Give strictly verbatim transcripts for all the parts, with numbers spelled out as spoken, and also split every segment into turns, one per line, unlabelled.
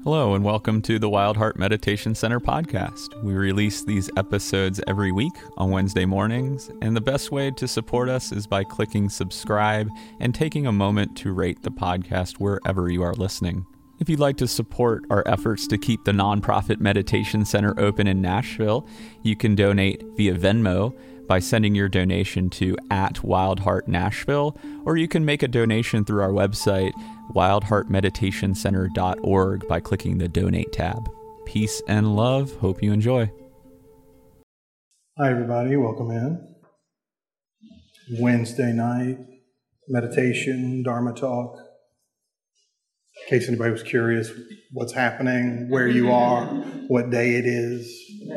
Hello and welcome to the Wild Heart Meditation Center podcast. We release these episodes every week on Wednesday mornings, and the best way to support us is by clicking subscribe and taking a moment to rate the podcast wherever you are listening. If you'd like to support our efforts to keep the nonprofit meditation center open in Nashville, you can donate via Venmo by sending your donation to at Wild Heart Nashville, or you can make a donation through our website, wild heart meditation center dot org, by clicking the Donate tab. Peace and love. Hope you enjoy.
Hi, everybody. Welcome in. Wednesday night, meditation, Dharma talk. In case anybody was curious what's happening, where you are, what day it is.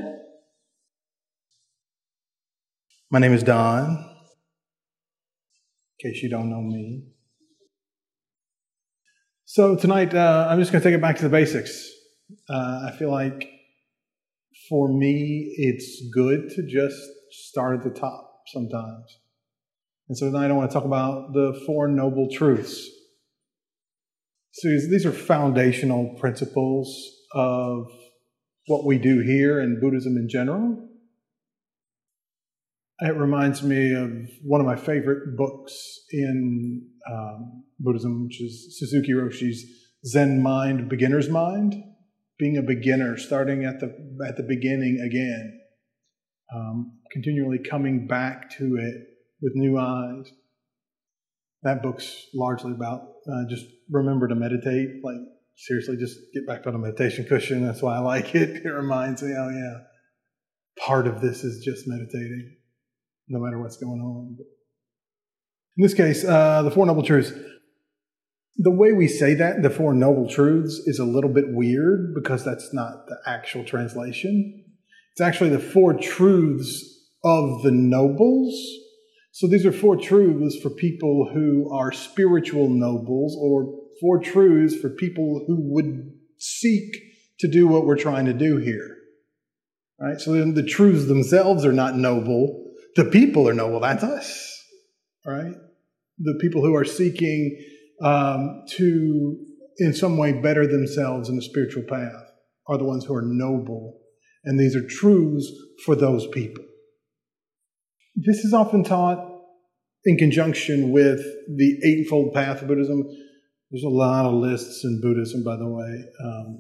My name is Don, in case you don't know me. So tonight, uh, I'm just going to take it back to the basics. Uh, I feel like for me, it's good to just start at the top sometimes. And so tonight I want to talk about the Four Noble Truths. So these are foundational principles of what we do here and Buddhism in general. It reminds me of one of my favorite books in um, Buddhism, which is Suzuki Roshi's Zen Mind, Beginner's Mind. Being a beginner, starting at the at the beginning again, um, continually coming back to it with new eyes. That book's largely about uh, just remember to meditate. Like, seriously, just get back on a meditation cushion. That's why I like it. It reminds me, oh yeah, part of this is just meditating, no matter what's going on. In this case, uh, the Four Noble Truths. The way we say that, the Four Noble Truths, is a little bit weird because that's not the actual translation. It's actually the Four Truths of the Nobles. So these are four truths for people who are spiritual nobles, or four truths for people who would seek to do what we're trying to do here. Right? So then the truths themselves are not noble. The people are noble. That's us. Right? The people who are seeking um, to, in some way, better themselves in the spiritual path are the ones who are noble. And these are truths for those people. This is often taught in conjunction with the Eightfold Path of Buddhism. There's a lot of lists in Buddhism, by the way. Um,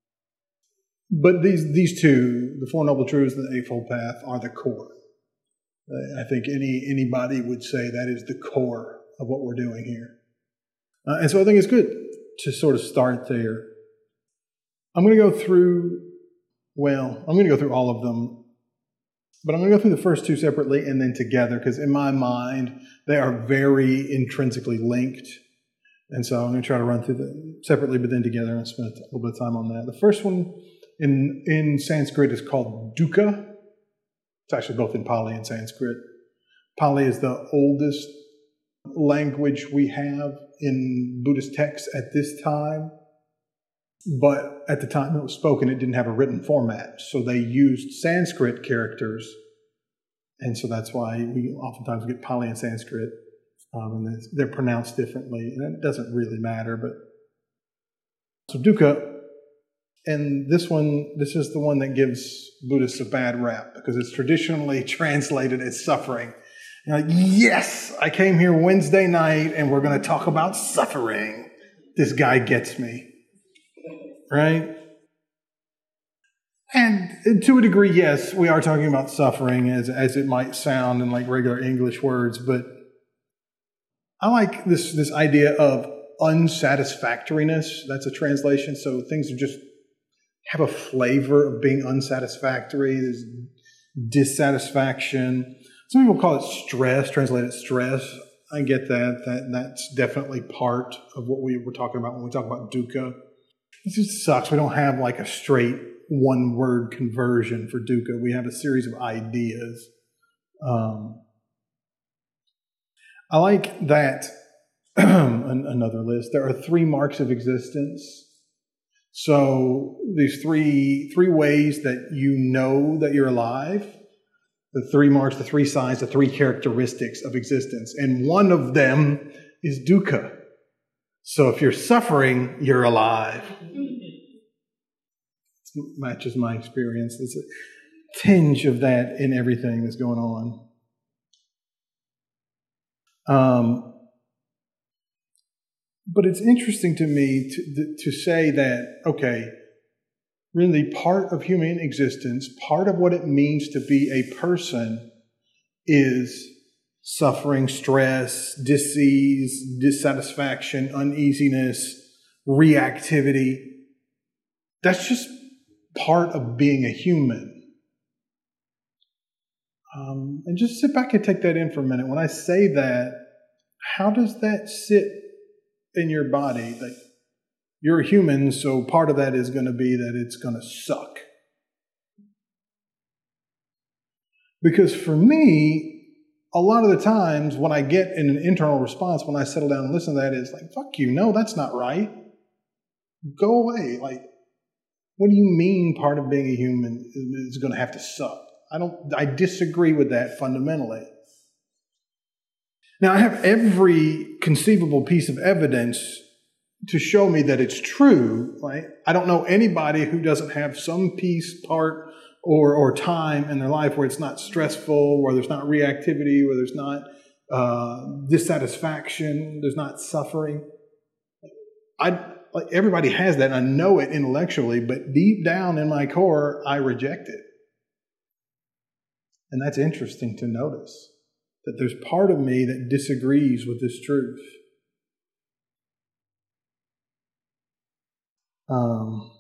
but these these two, the Four Noble Truths and the Eightfold Path, are the core. I think any anybody would say that is the core of what we're doing here. Uh, and so I think it's good to sort of start there. I'm going to go through, well, I'm going to go through all of them. But I'm going to go through the first two separately and then together, because in my mind, they are very intrinsically linked. And so I'm going to try to run through them separately, but then together, and spend a little bit of time on that. The first one in, in Sanskrit is called dukkha. It's actually both in Pali and Sanskrit. Pali is the oldest language we have in Buddhist texts at this time. But at the time it was spoken, it didn't have a written format. So they used Sanskrit characters. And so that's why we oftentimes get Pali and Sanskrit. Um, and they're pronounced differently. And it doesn't really matter. But so dukkha, and this one, this is the one that gives Buddhists a bad rap because it's traditionally translated as suffering. You're like, yes, I came here Wednesday night and we're going to talk about suffering. This guy gets me. Right? And to a degree, yes, we are talking about suffering as, as it might sound in like regular English words, but I like this, this idea of unsatisfactoriness. That's a translation. So things are just have a flavor of being unsatisfactory. There's dissatisfaction. Some people call it stress, translate it stress. I get that. That that's definitely part of what we were talking about when we talk about dukkha. It just sucks. We don't have like a straight one-word conversion for dukkha. We have a series of ideas. Um, I like that. Another list. There are three marks of existence. So these three three ways that you know that you're alive. The three marks, the three signs, the three characteristics of existence. And one of them is dukkha. So if you're suffering, you're alive. It matches my experience. There's a tinge of that in everything that's going on. Um, but it's interesting to me to, to say that, okay, really part of human existence, part of what it means to be a person is suffering, stress, disease, dissatisfaction, uneasiness, reactivity. That's just part of being a human. Um, and just sit back and take that in for a minute. When I say that, how does that sit in your body? Like, you're a human, so part of that is going to be that it's going to suck. Because for me, a lot of the times when I get in an internal response, when I settle down and listen to that, it's like, fuck you, no, that's not right. Go away. Like, what do you mean part of being a human is going to have to suck? I don't, I disagree with that fundamentally. Now, I have every conceivable piece of evidence to show me that it's true, right? I don't know anybody who doesn't have some piece, part, or or time in their life where it's not stressful, where there's not reactivity, where there's not uh, dissatisfaction, there's not suffering. I like everybody has that, and I know it intellectually, but deep down in my core, I reject it. And that's interesting to notice, that there's part of me that disagrees with this truth. Um,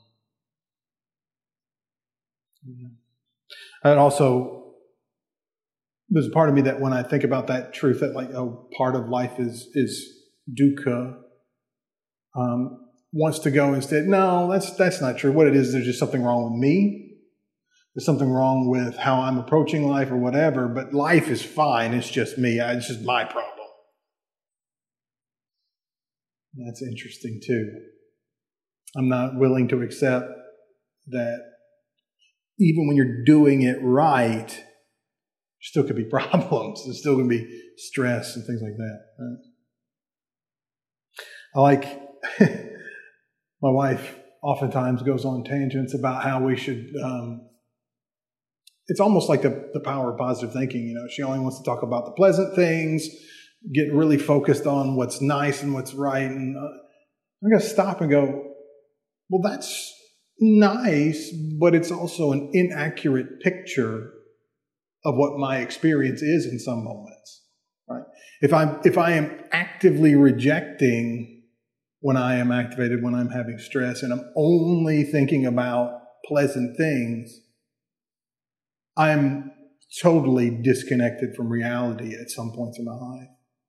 and also, there's a part of me that when I think about that truth, that like, oh, part of life is is dukkha, um, wants to go instead, no, that's that's not true. What it is, there's just something wrong with me. There's something wrong with how I'm approaching life or whatever, but life is fine. It's just me. It's just my problem. That's interesting too. I'm not willing to accept that even when you're doing it right, there still could be problems. There's still going to be stress and things like that. Right? I like, my wife oftentimes goes on tangents about how we should, um, it's almost like the, the power of positive thinking. You know, she only wants to talk about the pleasant things, get really focused on what's nice and what's right. And uh, I'm going to stop and go, well, that's nice, but it's also an inaccurate picture of what my experience is in some moments, right? If I'm, if I am actively rejecting when I am activated, when I'm having stress, and I'm only thinking about pleasant things, I'm totally disconnected from reality at some points in my life.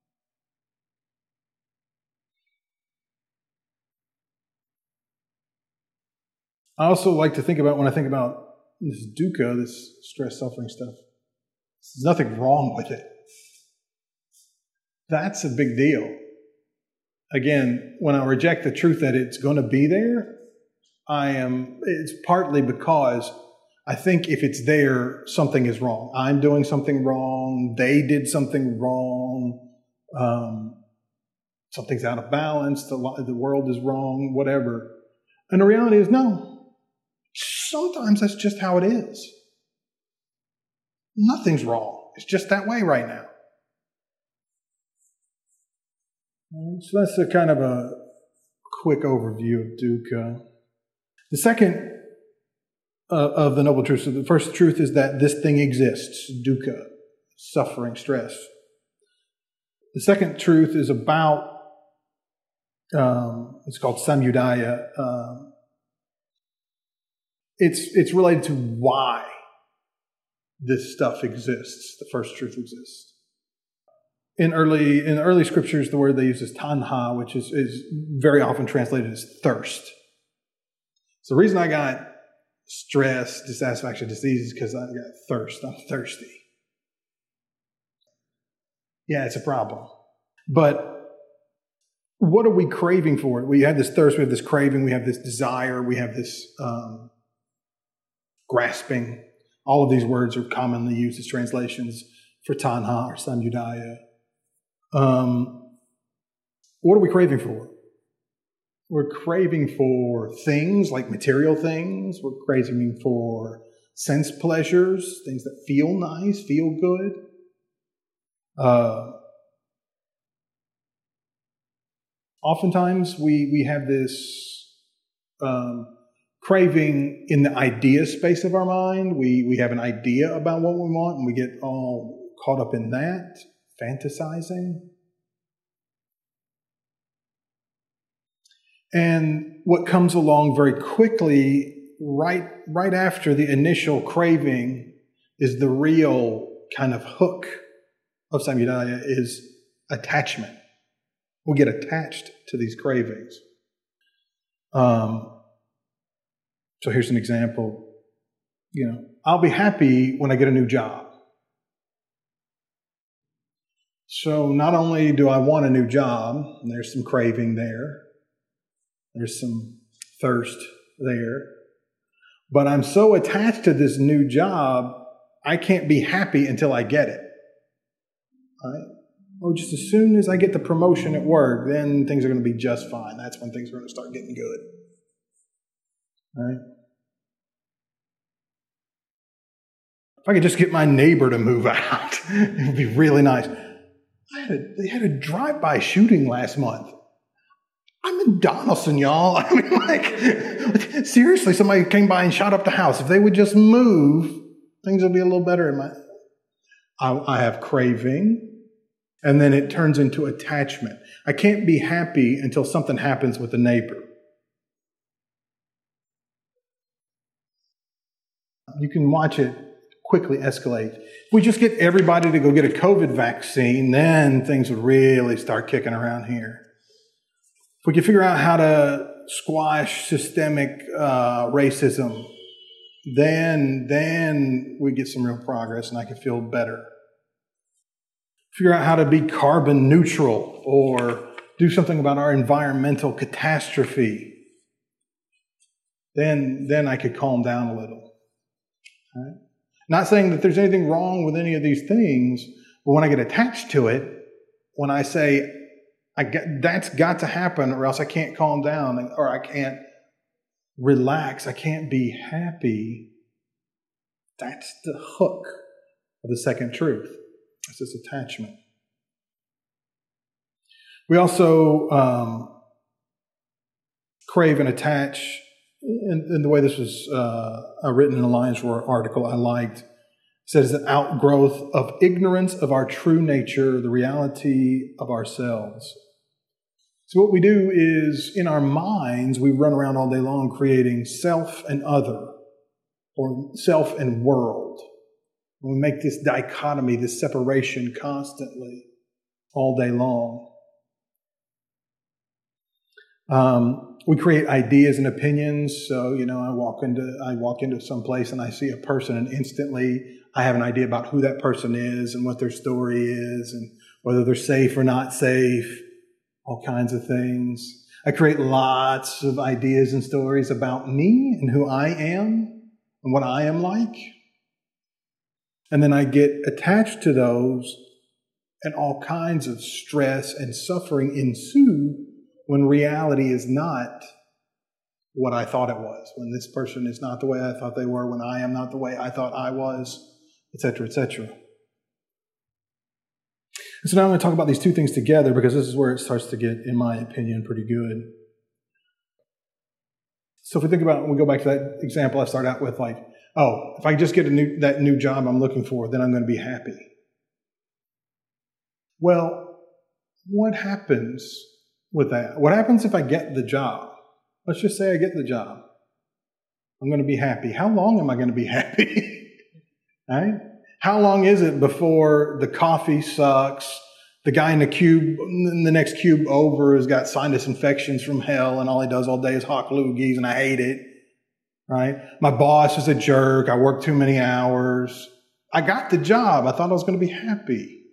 I also like to think about, when I think about this dukkha, this stress, suffering stuff, there's nothing wrong with it. That's a big deal. Again, when I reject the truth that it's going to be there, I am, it's partly because I think if it's there, something is wrong. I'm doing something wrong. They did something wrong. Um, something's out of balance. The, the world is wrong, whatever. And the reality is, no. Sometimes that's just how it is. Nothing's wrong. It's just that way right now. So that's a kind of a quick overview of dukkha. The second uh, of the Noble Truths, so the first truth is that this thing exists, dukkha, suffering, stress. The second truth is about, um, it's called samudaya. Um, It's it's related to why this stuff exists. The first truth exists. In early in early scriptures, the word they use is tanha, which is, is very often translated as thirst. So the reason I got stress, dissatisfaction, disease is because I got thirst. I'm thirsty. Yeah, it's a problem. But what are we craving for? We have this thirst, we have this craving, we have this desire, we have this um, grasping. All of these words are commonly used as translations for tanha or samudaya. Um, what are we craving for? we're craving for things like material things. We're craving for sense pleasures, things that feel nice, feel good. Uh, oftentimes we, we have this um, craving in the idea space of our mind. We, we have an idea about what we want and we get all caught up in that, fantasizing. And what comes along very quickly, right, right after the initial craving, is the real kind of hook of samudaya, is attachment. We get attached to these cravings. Um, so here's an example. You know, I'll be happy when I get a new job. So not only do I want a new job, and there's some craving there, there's some thirst there, but I'm so attached to this new job, I can't be happy until I get it. Right? Or just as soon as I get the promotion at work, then things are going to be just fine. That's when things are going to start getting good. Right? If I could just get my neighbor to move out, it would be really nice. I had a, they had a drive-by shooting last month. I'm in Donaldson, y'all. I mean, like, seriously, somebody came by and shot up the house. If they would just move, things would be a little better. In my, I, I have craving, and then it turns into attachment. I can't be happy until something happens with the neighbor. You can watch it quickly escalate. If we just get everybody to go get a COVID vaccine, then things would really start kicking around here. If we could figure out how to squash systemic uh, racism, then, then we get some real progress and I can feel better. Figure out how to be carbon neutral or do something about our environmental catastrophe. Then, then I could calm down a little. Right? Not saying that there's anything wrong with any of these things, but when I get attached to it, when I say, I get, that's got to happen or else I can't calm down or I can't relax, I can't be happy, that's the hook of the second truth. It's this attachment. We also um, crave and attach, in, in the way this was uh, written in a Lions Roar article I liked. It says the outgrowth of ignorance of our true nature, the reality of ourselves. So what we do is, in our minds, we run around all day long creating self and other, or self and world. We make this dichotomy, this separation constantly, all day long. Um, we create ideas and opinions. So, you know, I walk into I walk into some place and I see a person, and instantly I have an idea about who that person is and what their story is, and whether they're safe or not safe. All kinds of things. I create lots of ideas and stories about me and who I am and what I am like. And then I get attached to those, and all kinds of stress and suffering ensue when reality is not what I thought it was, when this person is not the way I thought they were, when I am not the way I thought I was, et cetera, et cetera. And so now I'm going to talk about these two things together because this is where it starts to get, in my opinion, pretty good. So if we think about, we go back to that example I started out with, like, oh, if I just get a new, that new job I'm looking for, then I'm going to be happy. Well, what happens with that? What happens if I get the job? Let's just say I get the job. I'm going to be happy. How long am I going to be happy? Right? How long is it before the coffee sucks, the guy in the cube, in the next cube over has got sinus infections from hell, and all he does all day is hawk loogies, and I hate it, right? My boss is a jerk. I work too many hours. I got the job. I thought I was going to be happy.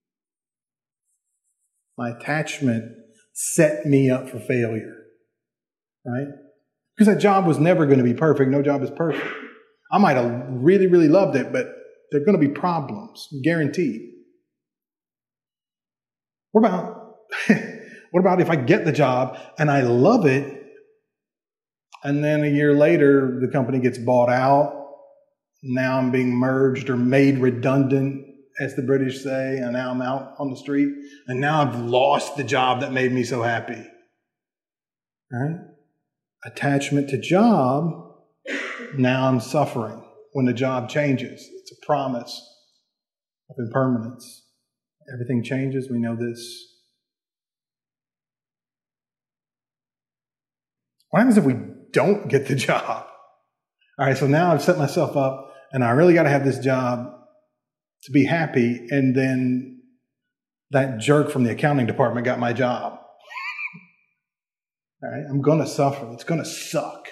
My attachment set me up for failure, right? Because that job was never going to be perfect. No job is perfect. I might have really, really loved it, but there are going to be problems, guaranteed. What about, What about if I get the job and I love it, and then a year later the company gets bought out? Now I'm being merged or made redundant, as the British say, and now I'm out on the street, and now I've lost the job that made me so happy. Right? Attachment to job, now I'm suffering when the job changes. It's a promise of impermanence. Everything changes, we know this. What happens if we don't get the job? All right, so now I've set myself up, and I really got to have this job to be happy, and then that jerk from the accounting department got my job. All right, I'm going to suffer. It's going to suck.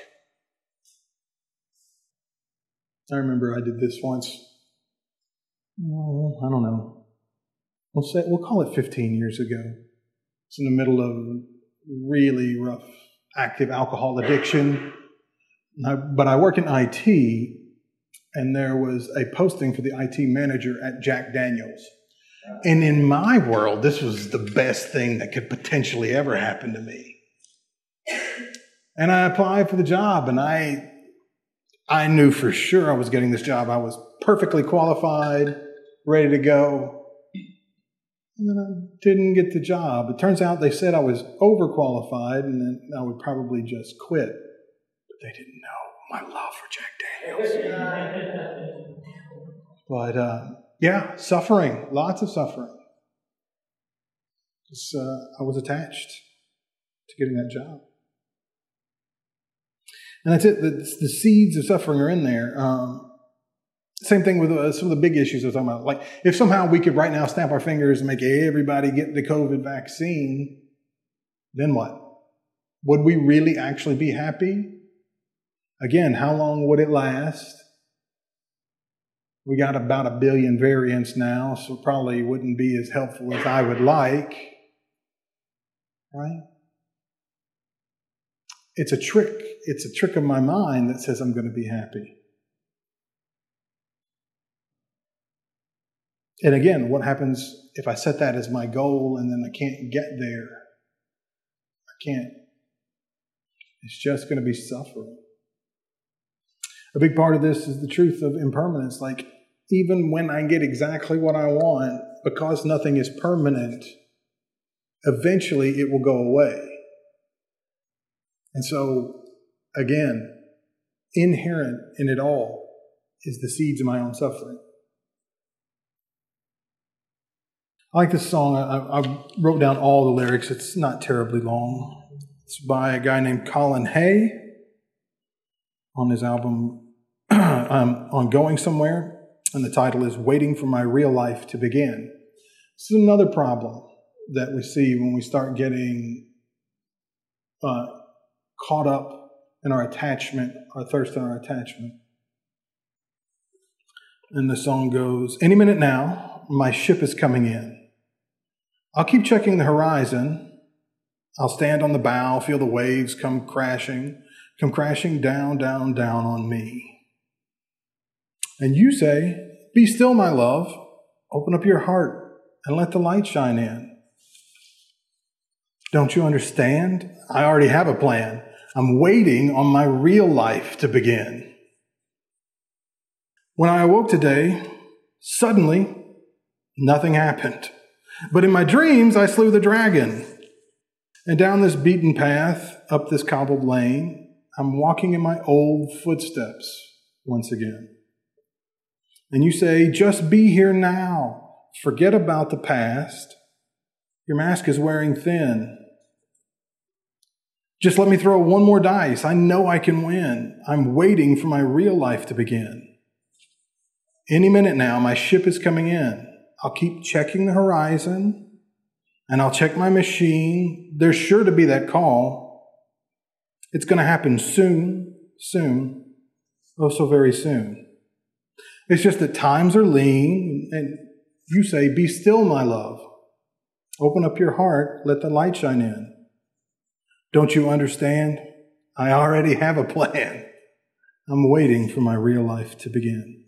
I remember I did this once. Well, I don't know. We'll say we'll call it fifteen years ago. It's in the middle of really rough active alcohol addiction. But I work in I T, and there was a posting for the I T manager at Jack Daniels. And in my world, this was the best thing that could potentially ever happen to me. And I applied for the job, and I, I knew for sure I was getting this job. I was perfectly qualified, ready to go. And then I didn't get the job. It turns out they said I was overqualified, and then I would probably just quit. But they didn't know my love for Jack Daniels. But uh, yeah, suffering, lots of suffering. Just, uh, I was attached to getting that job. And that's it. The, the seeds of suffering are in there. Um, same thing with uh, some of the big issues I was talking about. Like, if somehow we could right now snap our fingers and make everybody get the COVID vaccine, then what? Would we really actually be happy? Again, how long would it last? We got about a billion variants now, so probably wouldn't be as helpful as I would like. Right? It's a trick. It's a trick of my mind that says I'm going to be happy. And again, what happens if I set that as my goal and then I can't get there? I can't. It's just going to be suffering. A big part of this is the truth of impermanence. Like, even when I get exactly what I want, because nothing is permanent, eventually it will go away. And so, again, inherent in it all is the seeds of my own suffering. I like this song. I, I wrote down all the lyrics. It's not terribly long. It's by a guy named Colin Hay on his album um, on Going Somewhere. And the title is Waiting for My Real Life to Begin. This is another problem that we see when we start getting uh, caught up in our attachment, our thirst in our attachment. And the song goes, any minute now, my ship is coming in. I'll keep checking the horizon. I'll stand on the bow, feel the waves come crashing, come crashing down, down, down on me. And you say, be still, my love. Open up your heart and let the light shine in. Don't you understand? I already have a plan. I'm waiting on my real life to begin. When I awoke today, suddenly, nothing happened. But in my dreams, I slew the dragon. And down this beaten path, up this cobbled lane, I'm walking in my old footsteps once again. And you say, just be here now. Forget about the past. Your mask is wearing thin. Just let me throw one more dice. I know I can win. I'm waiting for my real life to begin. Any minute now, my ship is coming in. I'll keep checking the horizon, and I'll check my machine. There's sure to be that call. It's going to happen soon, soon, oh so very soon. It's just that times are lean, and you say, be still, my love. Open up your heart, let the light shine in. Don't you understand? I already have a plan. I'm waiting for my real life to begin.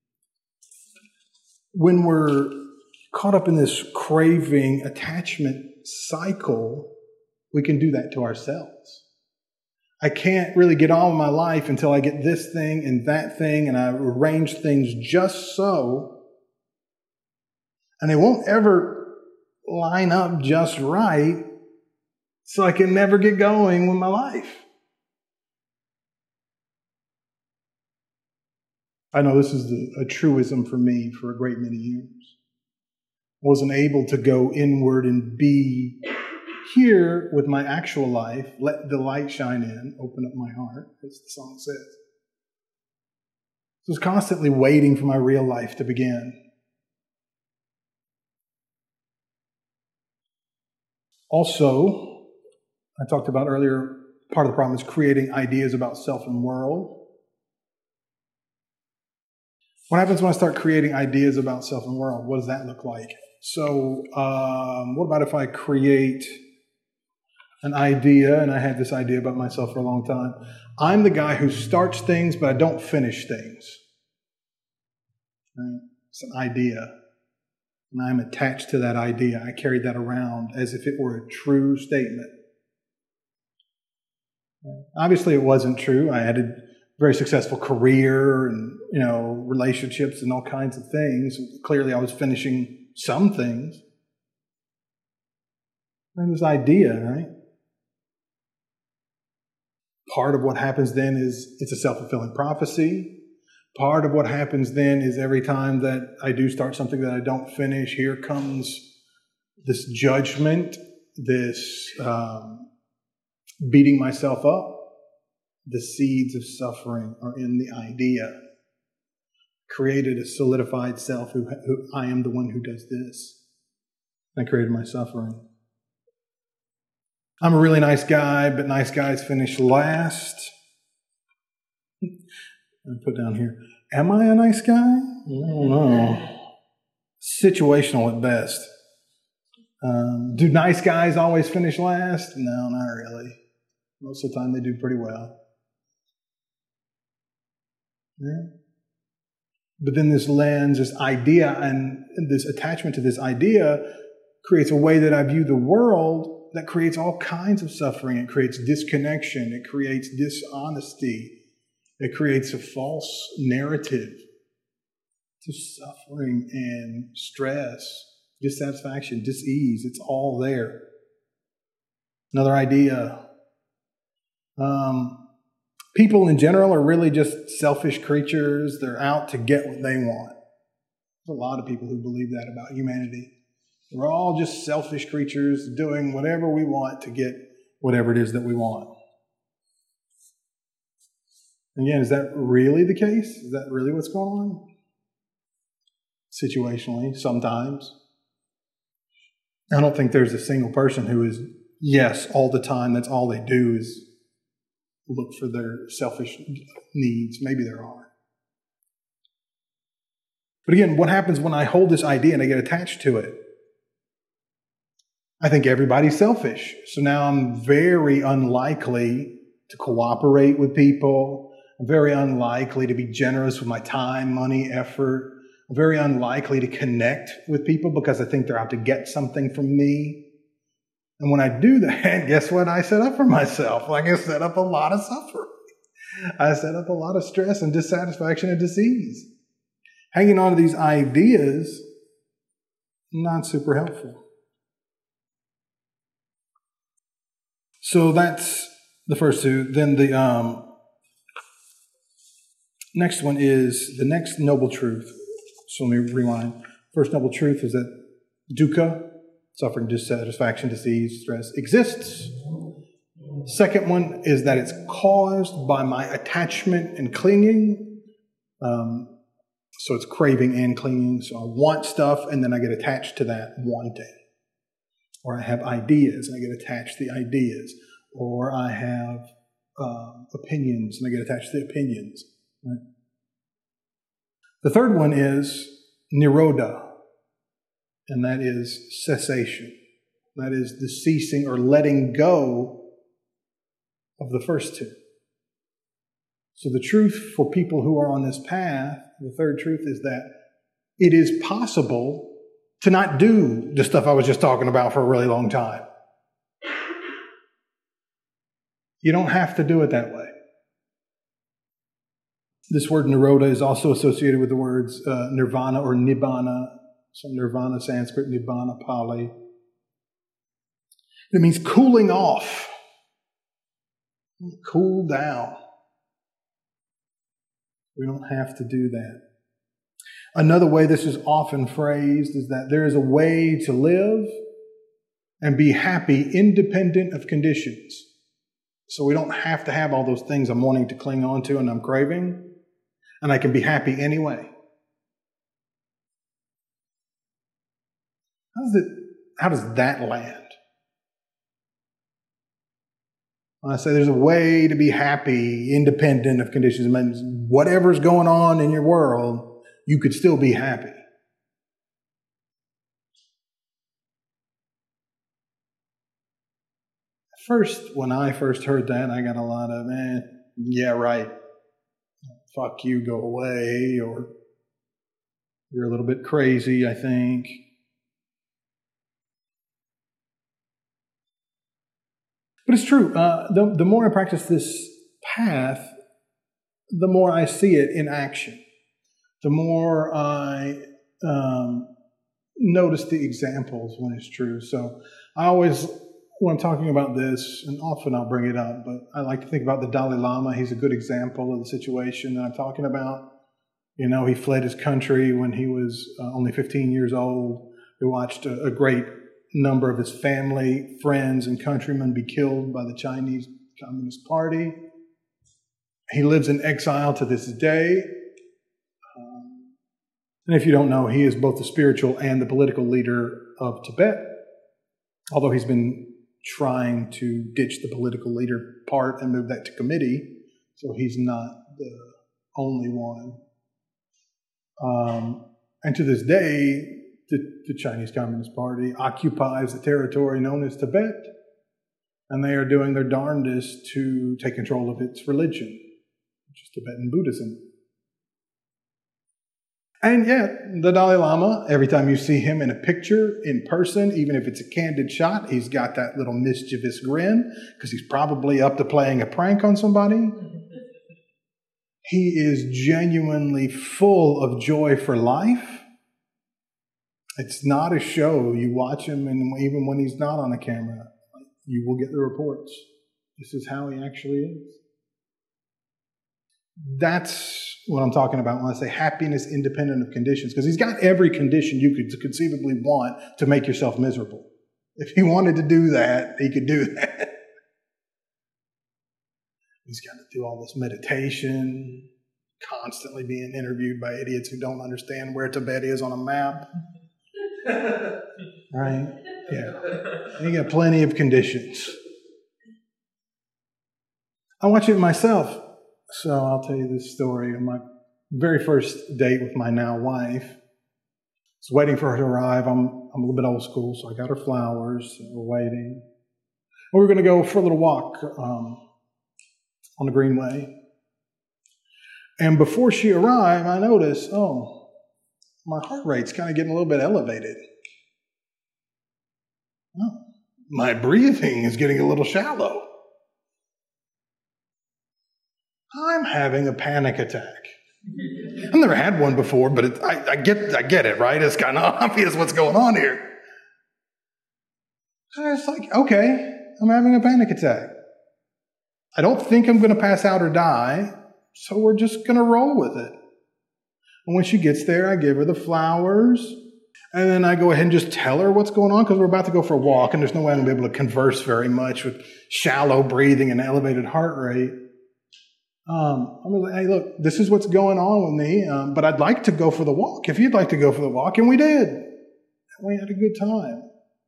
When we're caught up in this craving attachment cycle, We can do that to ourselves. I can't really get on with my life until I get this thing and that thing, and I arrange things just so. And they won't ever line up just right, so I can never get going with my life. I know this is the, a truism for me for a great many years. I wasn't able to go inward and be here with my actual life, let the light shine in, open up my heart, as the song says. I was constantly waiting for my real life to begin. Also, I talked about earlier, part of the problem is creating ideas about self and world. What happens when I start creating ideas about self and world? What does that look like? So, um, what about if I create an idea, and I had this idea about myself for a long time. I'm the guy who starts things, but I don't finish things. Right? It's an idea. And I'm attached to that idea. I carried that around as if it were a true statement. Obviously, it wasn't true. I had a very successful career and, you know, relationships and all kinds of things. Clearly, I was finishing some things. And this idea, right? Part of what happens then is it's a self-fulfilling prophecy. Part of what happens then is every time that I do start something that I don't finish, here comes this judgment, this um, beating myself up. The seeds of suffering are in the idea. Created a solidified self who, who I am the one who does this. I created my suffering. I'm a really nice guy, but nice guys finish last. I put down here, am I a nice guy? I don't know. Situational at best. Um, do nice guys always finish last? No, not really. Most of the time they do pretty well. Yeah. But then this lens, this idea, and this attachment to this idea creates a way that I view the world that creates all kinds of suffering. It creates disconnection. It creates dishonesty. It creates a false narrative. Just suffering and stress, dissatisfaction, dis-ease. It's all there. Another idea. Um, people in general are really just selfish creatures. They're out to get what they want. There's a lot of people who believe that about humanity. We're all just selfish creatures doing whatever we want to get whatever it is that we want. Again, is that really the case? Is that really what's going on? Situationally, sometimes. I don't think there's a single person who is yes all the time. That's all they do is look for their selfish needs. Maybe there are. But again, what happens when I hold this idea and I get attached to it? I think everybody's selfish. So now I'm very unlikely to cooperate with people. I'm very unlikely to be generous with my time, money, effort. I'm very unlikely to connect with people because I think they're out to get something from me. And when I do that, guess what I set up for myself? Like I set up a lot of suffering. I set up a lot of stress and dissatisfaction and disease. Hanging on to these ideas, not super helpful. So that's the first two. Then the um, next one is the next noble truth. So let me rewind. First noble truth is that dukkha, suffering, dissatisfaction, disease, stress, exists. Second one is that it's caused by my attachment and clinging. Um, so it's craving and clinging. So I want stuff and then I get attached to that wanting. Or I have ideas and I get attached to the ideas. Or I have uh, opinions and I get attached to the opinions. Right? The third one is nirodha, and that is cessation. That is the ceasing or letting go of the first two. So the truth for people who are on this path, the third truth is that it is possible to not do the stuff I was just talking about for a really long time. You don't have to do it that way. This word nirodha is also associated with the words uh, nirvana or nibbana. So nirvana, Sanskrit, nibbana, Pali. It means cooling off. Cool down. We don't have to do that. Another way this is often phrased is that there is a way to live and be happy independent of conditions. So we don't have to have all those things I'm wanting to cling on to and I'm craving, and I can be happy anyway. How does it, how does that land? When I say there's a way to be happy independent of conditions, it means whatever's going on in your world, you could still be happy. First, when I first heard that, I got a lot of, eh, yeah, right. Fuck you, go away, or you're a little bit crazy, I think. But it's true. Uh, the, the more I practice this path, the more I see it in action. The more I um, notice the examples when it's true. So I always, when I'm talking about this, and often I'll bring it up, but I like to think about the Dalai Lama. He's a good example of the situation that I'm talking about. You know, he fled his country when he was uh, only fifteen years old. He watched a, a great number of his family, friends, and countrymen be killed by the Chinese Communist Party. He lives in exile to this day. Um, and if you don't know, he is both the spiritual and the political leader of Tibet, although he's been trying to ditch the political leader part and move that to committee, so he's not the only one. Um, and to this day, the, the Chinese Communist Party occupies the territory known as Tibet, and they are doing their darndest to take control of its religion, which is Tibetan Buddhism. And yet, the Dalai Lama, every time you see him in a picture, in person, even if it's a candid shot, he's got that little mischievous grin, because he's probably up to playing a prank on somebody. He is genuinely full of joy for life. It's not a show. You watch him, and even when he's not on the camera, you will get the reports. This is how he actually is. That's what I'm talking about when I say happiness independent of conditions, because he's got every condition you could conceivably want to make yourself miserable. If he wanted to do that, he could do that. He's got to do all this meditation, constantly being interviewed by idiots who don't understand where Tibet is on a map. Right? Yeah. You got plenty of conditions. I watch it myself. So I'll tell you this story of my very first date with my now wife. I was waiting for her to arrive. I'm, I'm a little bit old school, so I got her flowers. And we're waiting. We were going to go for a little walk um, on the Greenway. And before she arrived, I noticed, oh, my heart rate's kind of getting a little bit elevated. Oh, my breathing is getting a little shallow. I'm having a panic attack. I've never had one before, but it, I, I get I get it, right? It's kind of obvious what's going on here. And it's like, okay, I'm having a panic attack. I don't think I'm going to pass out or die, so we're just going to roll with it. And when she gets there, I give her the flowers, and then I go ahead and just tell her what's going on, because we're about to go for a walk, and there's no way I'm going to be able to converse very much with shallow breathing and elevated heart rate. Um, I'm like, hey, look, this is what's going on with me, um, but I'd like to go for the walk, if you'd like to go for the walk, and we did. And we had a good time.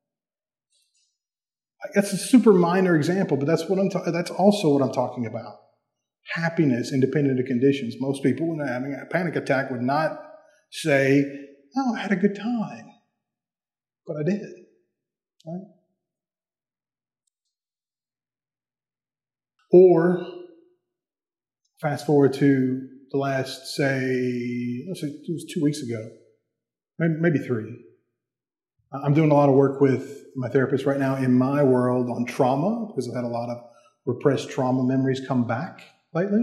That's a super minor example, but that's what I'm. Ta- that's also what I'm talking about. Happiness independent of conditions. Most people, when they're having a panic attack, would not say, "Oh, I had a good time," but I did. Right? Or fast forward to the last, say, let's say it was two weeks ago, maybe, maybe three. I'm doing a lot of work with my therapist right now in my world on trauma, because I've had a lot of repressed trauma memories come back lately.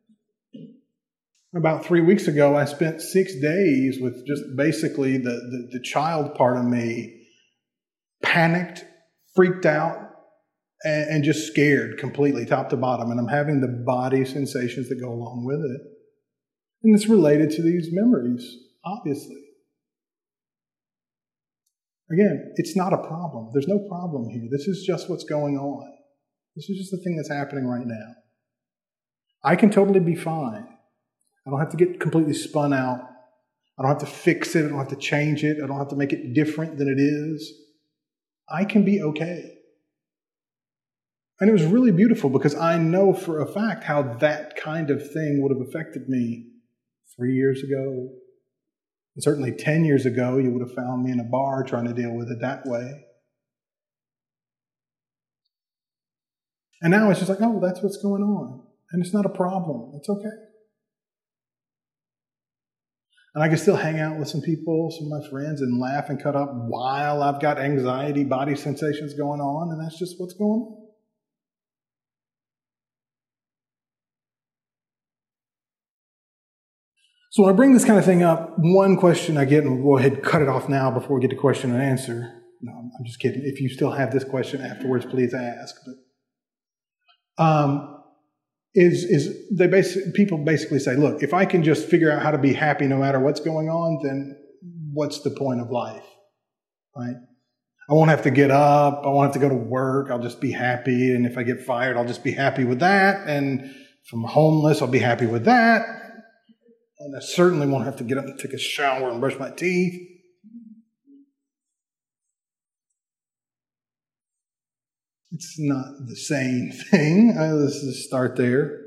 About three weeks ago, I spent six days with just basically the, the, the child part of me panicked, freaked out, and, and just scared completely, top to bottom. And I'm having the body sensations that go along with it. And it's related to these memories, obviously. Again, it's not a problem. There's no problem here. This is just what's going on. This is just the thing that's happening right now. I can totally be fine. I don't have to get completely spun out. I don't have to fix it. I don't have to change it. I don't have to make it different than it is. I can be okay. And it was really beautiful because I know for a fact how that kind of thing would have affected me three years ago. And certainly ten years ago, you would have found me in a bar trying to deal with it that way. And now it's just like, oh, that's what's going on. And it's not a problem. It's okay. And I can still hang out with some people, some of my friends, and laugh and cut up while I've got anxiety, body sensations going on, and that's just what's going on. So when I bring this kind of thing up, one question I get, and we'll go ahead and cut it off now before we get to question and answer. No, I'm just kidding. If you still have this question afterwards, please ask. But, um, is is they basically people basically say, look, if I can just figure out how to be happy no matter what's going on, then what's the point of life, right? I won't have to get up. I won't have to go to work. I'll just be happy. And if I get fired, I'll just be happy with that. And if I'm homeless, I'll be happy with that. And I certainly won't have to get up and take a shower and brush my teeth. It's not the same thing. Uh, let's just start there.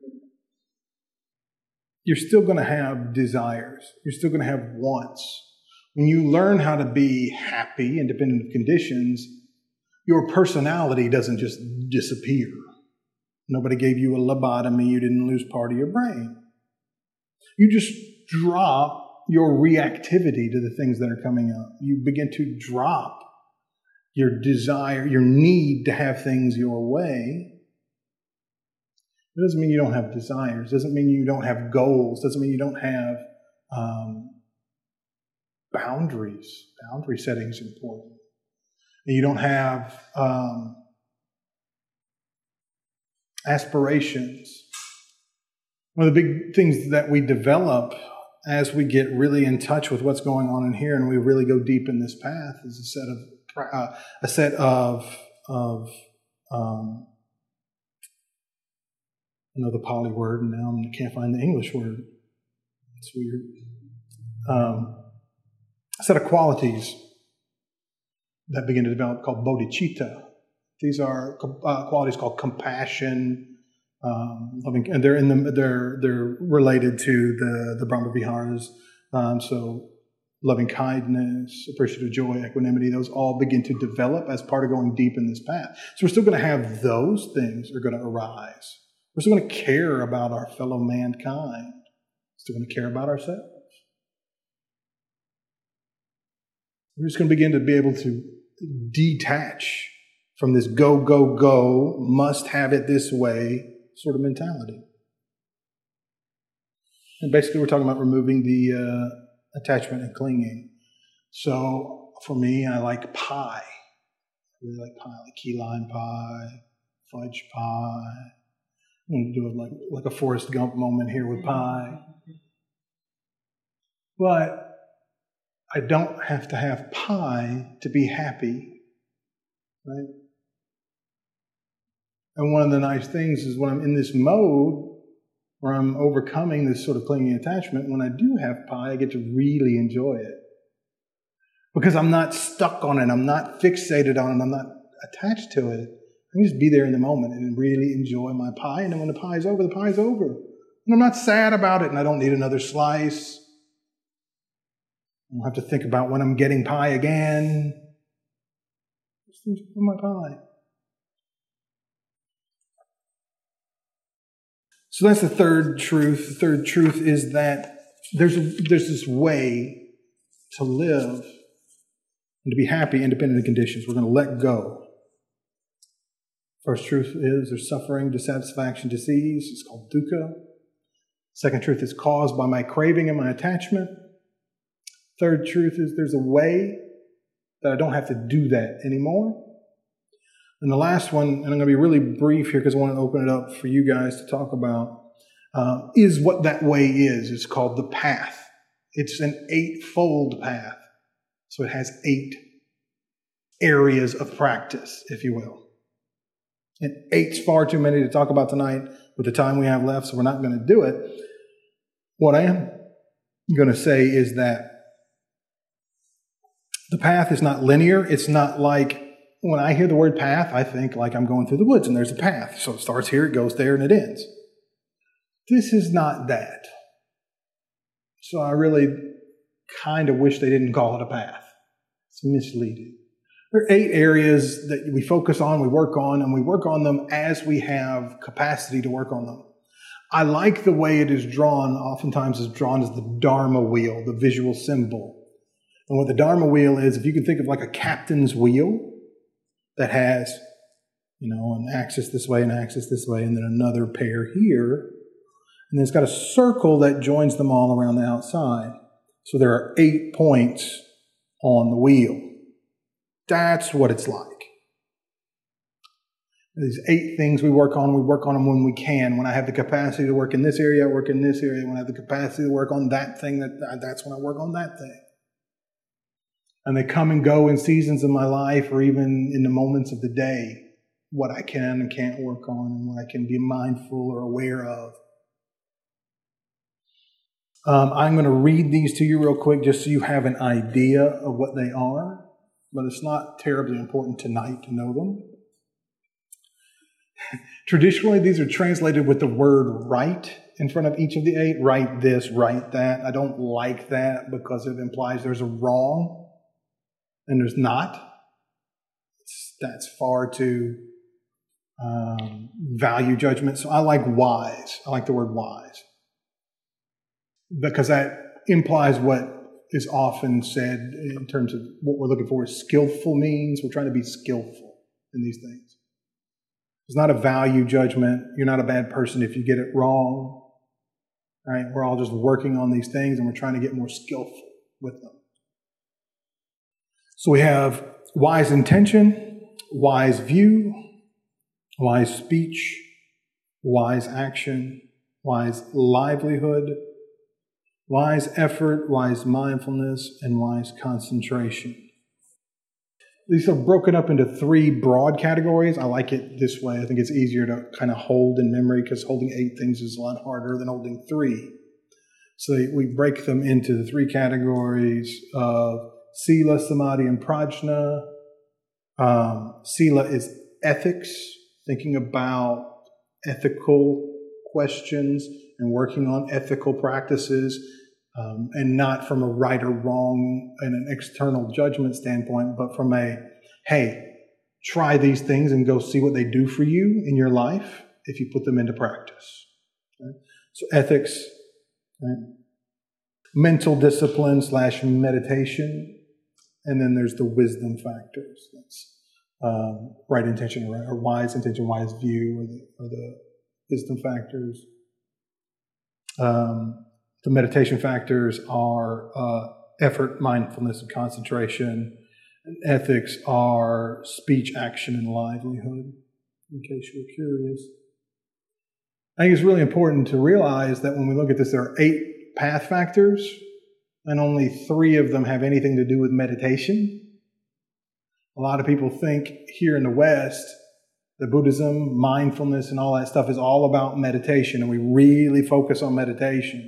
You're still going to have desires. You're still going to have wants. When you learn how to be happy, independent of conditions, your personality doesn't just disappear. Nobody gave you a lobotomy. You didn't lose part of your brain. You just drop your reactivity to the things that are coming up. You begin to drop your desire, your need to have things your way. It doesn't mean you don't have desires. It doesn't mean you don't have goals. It doesn't mean you don't have um, boundaries. Boundary setting is important. And you don't have um, aspirations. One of the big things that we develop as we get really in touch with what's going on in here and we really go deep in this path is a set of Uh, a set of, of um, I know the Pali word, and now I can't find the English word. It's weird. Um, a set of qualities that begin to develop called bodhicitta. These are uh, qualities called compassion, um, loving, and they're in the they're they're related to the the Brahma Viharas. Um, so. Loving kindness, appreciative joy, equanimity, those all begin to develop as part of going deep in this path. So we're still going to have those things are going to arise. We're still going to care about our fellow mankind. We're still going to care about ourselves. We're just going to begin to be able to detach from this go, go, go, must have it this way sort of mentality. And basically we're talking about removing the uh, attachment and clinging. So for me, I like pie. I really like pie, like key lime pie, fudge pie. I'm going to do it like, like a Forrest Gump moment here with pie. But I don't have to have pie to be happy, right? And one of the nice things is when I'm in this mode where I'm overcoming this sort of clinging attachment, when I do have pie, I get to really enjoy it. Because I'm not stuck on it, I'm not fixated on it, I'm not attached to it. I can just be there in the moment and really enjoy my pie. And then when the pie's over, the pie's over. And I'm not sad about it, and I don't need another slice. I don't have to think about when I'm getting pie again. Just enjoy my pie. So that's the third truth. The third truth is that there's a, there's this way to live and to be happy independent of conditions. We're going to let go. First truth is there's suffering, dissatisfaction, disease. It's called dukkha. Second truth is caused by my craving and my attachment. Third truth is there's a way that I don't have to do that anymore. And the last one, and I'm going to be really brief here because I want to open it up for you guys to talk about, uh, is what that way is. It's called the path. It's an eightfold path. So it has eight areas of practice, if you will. And eight's far too many to talk about tonight with the time we have left, so we're not going to do it. What I am going to say is that the path is not linear. It's not like, when I hear the word path, I think like I'm going through the woods and there's a path. So it starts here, it goes there, and it ends. This is not that. So I really kind of wish they didn't call it a path. It's misleading. There are eight areas that we focus on, we work on, and we work on them as we have capacity to work on them. I like the way it is drawn, oftentimes is drawn as the Dharma wheel, the visual symbol. And what the Dharma wheel is, if you can think of like a captain's wheel that has, you know, an axis this way, an axis this way, and then another pair here. And then it's got a circle that joins them all around the outside. So there are eight points on the wheel. That's what it's like. These eight things we work on, we work on them when we can. When I have the capacity to work in this area, I work in this area. When I have the capacity to work on that thing, that that's when I work on that thing. And they come and go in seasons of my life or even in the moments of the day, what I can and can't work on and what I can be mindful or aware of. Um, I'm going to read these to you real quick just so you have an idea of what they are, but it's not terribly important tonight to know them. Traditionally, these are translated with the word right in front of each of the eight. Right this, right that. I don't like that because it implies there's a wrong. And there's not. It's, that's far too um, value judgment. So I like wise. I like the word wise. Because that implies what is often said in terms of what we're looking for is skillful means. We're trying to be skillful in these things. It's not a value judgment. You're not a bad person if you get it wrong. Right? We're all just working on these things and we're trying to get more skillful with them. So we have wise intention, wise view, wise speech, wise action, wise livelihood, wise effort, wise mindfulness, and wise concentration. These are broken up into three broad categories. I like it this way. I think it's easier to kind of hold in memory because holding eight things is a lot harder than holding three. So we break them into the three categories of Sila, Samadhi, and Prajna. Um, Sila is ethics, thinking about ethical questions and working on ethical practices, um, and not from a right or wrong and an external judgment standpoint, but from a, hey, try these things and go see what they do for you in your life if you put them into practice. Okay? So ethics, right? Mental discipline slash meditation. And then there's the wisdom factors. That's um, right intention or, or wise intention, wise view, or the, or the wisdom factors. Um, the meditation factors are uh, effort, mindfulness, and concentration. And ethics are speech, action, and livelihood, in case you're curious. I think it's really important to realize that when we look at this, there are eight path factors, and only three of them have anything to do with meditation. A lot of people think here in the West that Buddhism, mindfulness, and all that stuff is all about meditation, and we really focus on meditation.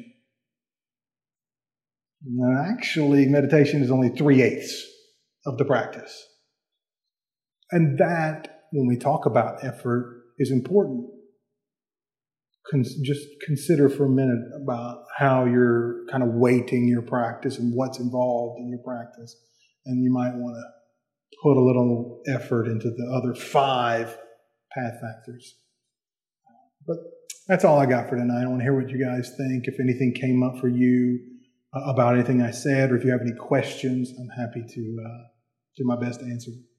Now, actually, meditation is only three-eighths of the practice. And that, when we talk about effort, is important. Con- just consider for a minute about how you're kind of weighting your practice and what's involved in your practice. And you might want to put a little effort into the other five path factors. But that's all I got for tonight. I want to hear what you guys think. If anything came up for you uh, about anything I said, or if you have any questions, I'm happy to uh, do my best to answer them.